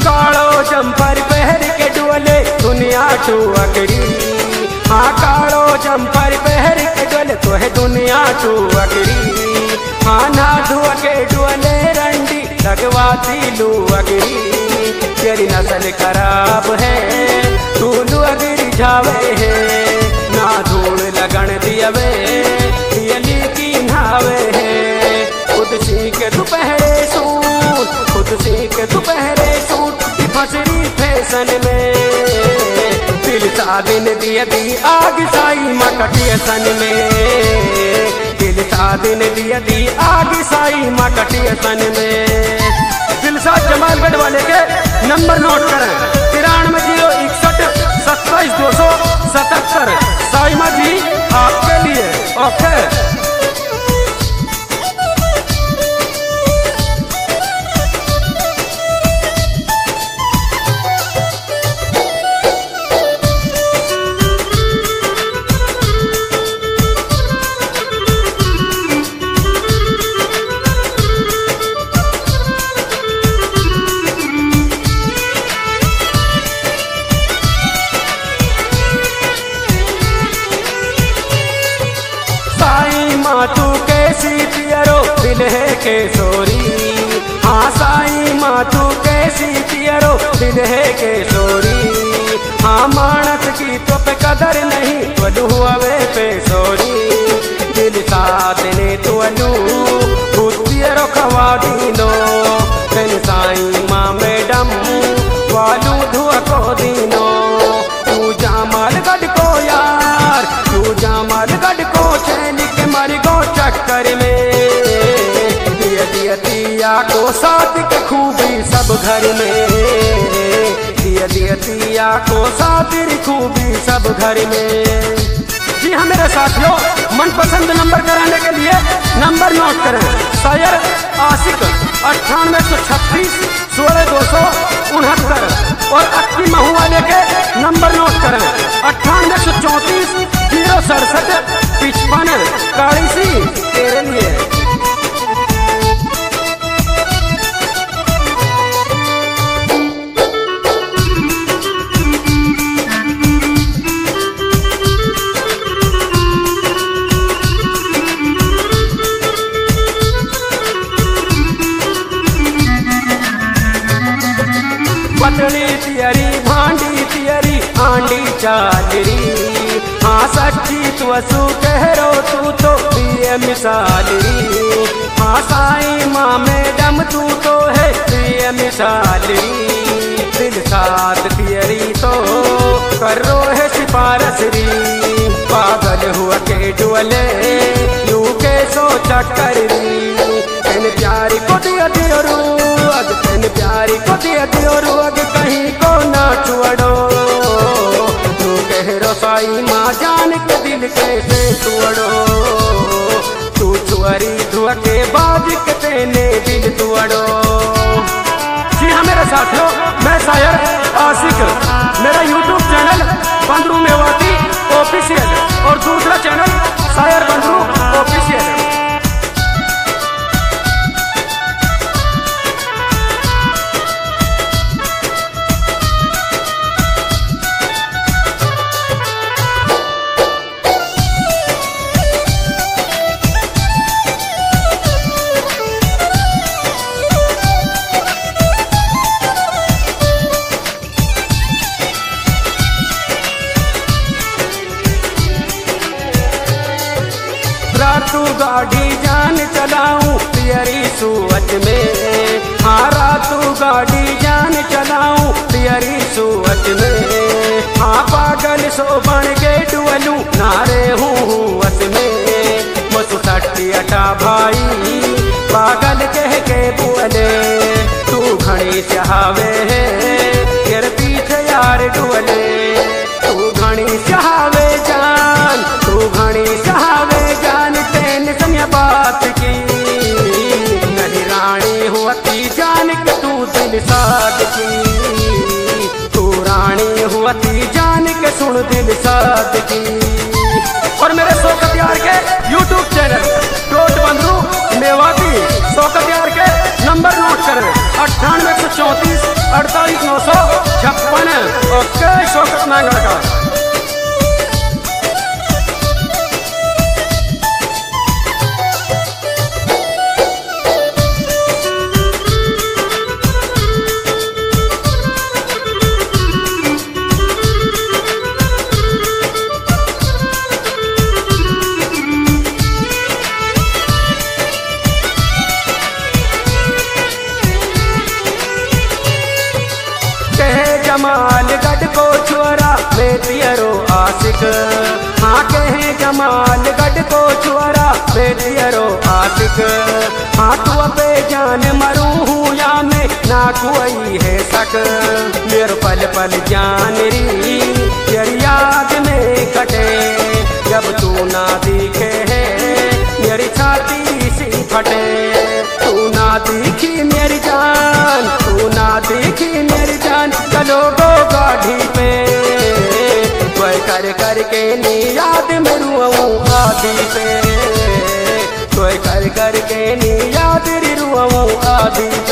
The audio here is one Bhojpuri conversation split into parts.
कालो जंपर पहर के डोले दुनिया टू अकड़ी। हाँ कालो जंपर पहर के डोले तो है दुनिया टू अकड़ी। हाँ ना धुआ के डोले रंडी लगवाती लू अगरी। तेरी नस्ल खराब है तू लू अगरी जावे है। ना धूल लगन दियवे दियली की नावे है। खुद सीख तू पहरे सूट, खुद सीख तू पहरे सूट फसरी फैशन में। दिल सादिन दिया दी आग साई मकटिया सन में। दिल सादिन दिया दी आग साई मकटिया सन में। दिलसाद जमालगढ़ वाले के नंबर नोट करें 93 061 27 277। साइमा जी आपके लिए ओके। तू कैसी पियरो दिल है केसोरी। हाँ साई माँ तू कैसी पियरो दिल है केसोरी। हाँ मानस की तो पे कदर नहीं वलू हुए पे सोरी। दिल साथ ने तो अलू खुद पियरो खवा दीनो। तेन साई माँ मैडम वालू धुआ को दीनो। तू जामलगढ़ को यार, तू जामलगढ़ को चैन के मर गो चक्कर में। दिया दिया दिया को साथ के खूबी सब घर में। दिया दिया दिया को साथ खूबी सब घर में। जी हाँ मेरे साथियों, मनपसंद नंबर कराने के लिए नंबर नोट करें। शायर आशिक 98 136 16 269। और अक्की महू वाले के नंबर नोट करें 98 134 067 55 कालीसी तेरे लिए। पतली तियरी भांडी तियरी आंडी चालरी। हाँ सच्ची तू असू कहरो तू तो प्रिय मिसालरी। हाँ साई माँ मैडम तू तो है प्रिय मिसालरी। दिल साथ तियरी तो करो है सिफारसरी। पागल हुआ के डुअले यू के सो चक्कर री। तेन प्यारी को दिया दियो रूग, तेन प्यारी को दिया दियो रूग कहीं को ना छुड़ो। तू कह साई माँ जान के दिल कैसे तोड़ो। तू छुअरी धुआ के बाज के तेने दिल तोड़ो। जी हाँ मेरे साथियों, मैं शायर आशिक। मेरा YouTube channel Bandru Mewati official और दूसरा चैनल शायर बंदरू ऑफिशियल है। रातू गाड़ी जान चलाऊं तियरी सूअत में। हाँ रातू गाड़ी जान चलाऊं तियरी सूअत में। हाँ पागल सो बन के डुअलू नारे हूँ वत में। मुझ सट्टी अटा भाई पागल कह के बुअले। तू घड़ी चाहवे है तेरे पीछे यार डुअले। तू घड़ी चाहवे जान, तू घड़ी चाहवे जान तेन सन्या बात की। मेरी रानी हुआती जान के तू दिल साथ की। तू रानी हुआती जान के सुन दिल साथ की। और मेरे शौकत यार के YouTube चैनल टोट बंदरू मेवाती शौकत यार के नंबर नोट करें 98 134 48,956। ओके शौकत नांगड़ का। जमालगढ़ को छुअरा मैं पियरो आशिक। हाँ कहे जमालगढ़ को छुअरा मैं पियरो आशिक। हाँ तू अबे जान मरूं हूँ या मैं ना कोई है शक। मेरे पल पल जान री तेरी याद में कटे। जब तू ना दिखे है मेरी छाती सी फटे। तू ना दिखी मेरी जान, तू ना दिखी मेरी जान। चलो गो गाड़ी पे कोई कर करके नी याद में रुआऊं आदि पे। कोई कर करके नी याद री रुआऊं आदि पे।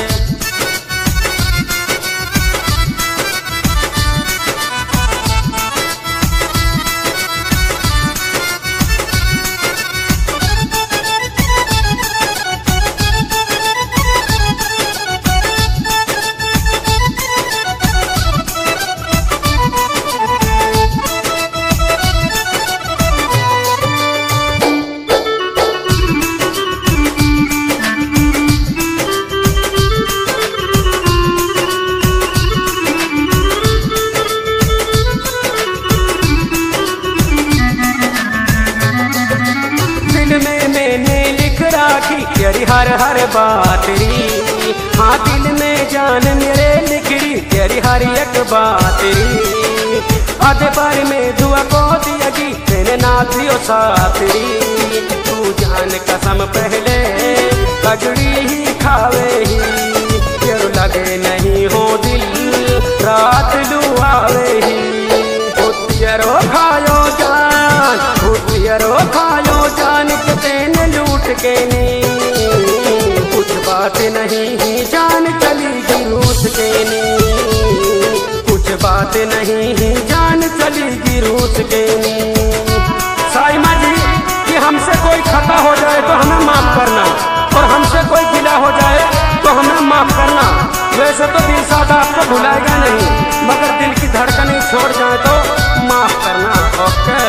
तेरी हर हर बात री। हाँ दिल में जान मेरे लिखरी तेरी हर एक बात री। आधे बार में दुआ को दियागी मैंने ना दियो साथ री। तू जान कसम पहले कजड़ी ही खावे ही। तेरू लगे नहीं हो दिल रात लुआवे ही। तेरो खायो जान, तेरो खायो जान के तेने लूट के नी। कुछ बात नहीं ही जान चली रूस के नी। कुछ बात नहीं ही जान चली रूस के नी। साई माँ जी कि हमसे कोई खता हो जाए तो हमें माफ करना, और हमसे कोई गिला हो जाए तो हमें माफ करना। वैसे तो दिल सादा आपको भुलाएगा नहीं, मगर दिल की धड़कनें छोड़ जाए तो माफ करना। ओके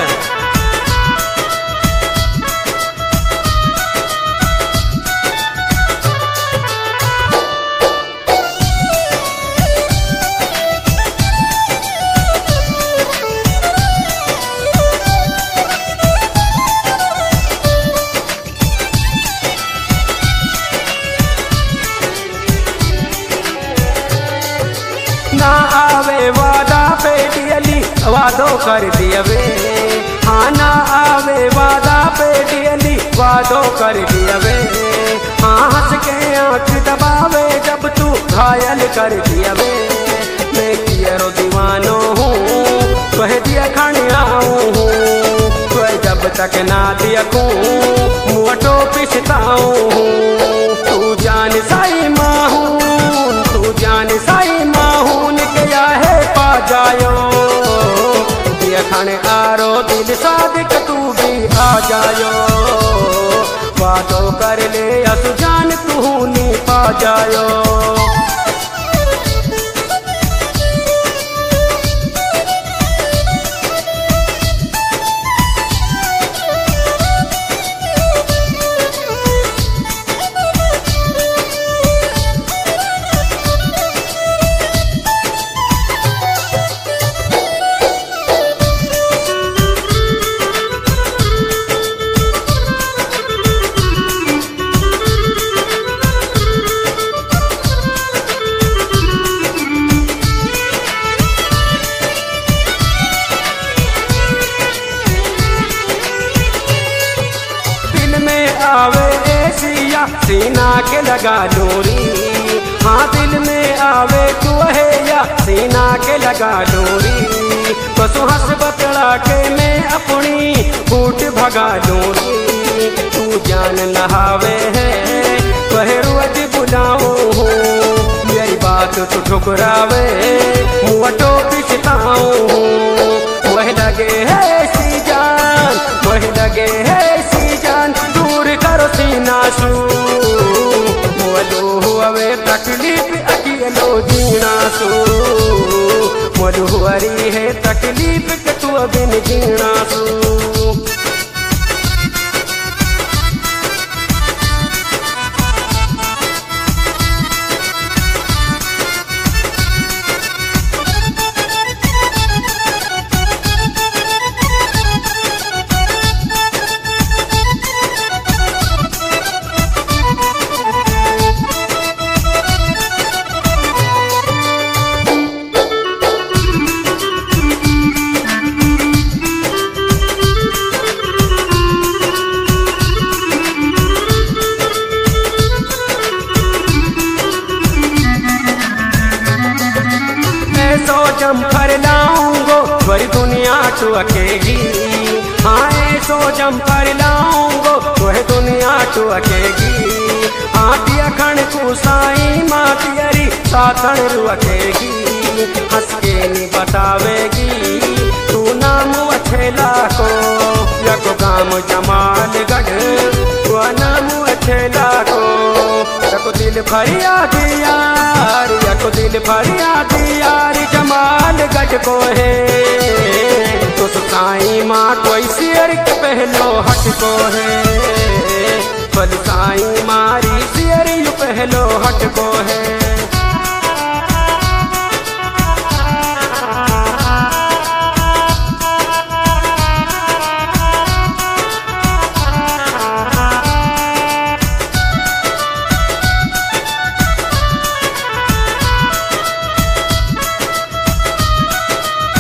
ना आवे वादा पे दियली वादो कर दियवे। हाँ ना आवे वादा पे दियली वादो कर दियवे। हाँ हंस के आँख दबावे जब तू घायल कर दियवे। मैं तेरो दीवानो हूँ तुहे दिया खाने आऊँ हूँ। तुहे जब तक ना देखूं मुँहटो पिछताऊँ हूँ। तू जान साई माँ हूँ, तू जान साई माँ हूँ। क्या है पा जायो खाने आरो दिल सादिक तू भी आ जायो। वादो कर ले असु जान तू नी पा जायो। आवे एसिया सीना के लगा डोरी। हाँ दिल में आवे तू है या सीना के लगा डोरी। बसु हंस बतड़ा के मैं अपनी फूट भगा डोरी। तू जान नहावे है वह रोज बुलाऊं हूँ। मेरी बात बात तू ठुकरावे मुँह तो पिछताऊं वह लगे है सी जान वह लगे है सी जान दूर करो सीना सू मोलू हुए तकलीफ अकेलो जीना सू मोलू हुरी है तकलीफ के तू बिन जीना सू जम कर लाऊंगो वरी दुनिया टुकेगी हाँ ऐसो जम कर लाऊंगो वह दुनिया टुकेगी आती अखण को साई मातियरी साथण रुकेगी हंस के नी बतावेगी तू नाम अछेला को यको गाम जमालगढ़ वो नाम अछेला को यको दिल फरियाद यार यको दिल फरियाद यार जमालगढ़ को है तो साई माँ कोई शेर के पहलो हट को है बल साई मारी शेर यू पहलो हट को है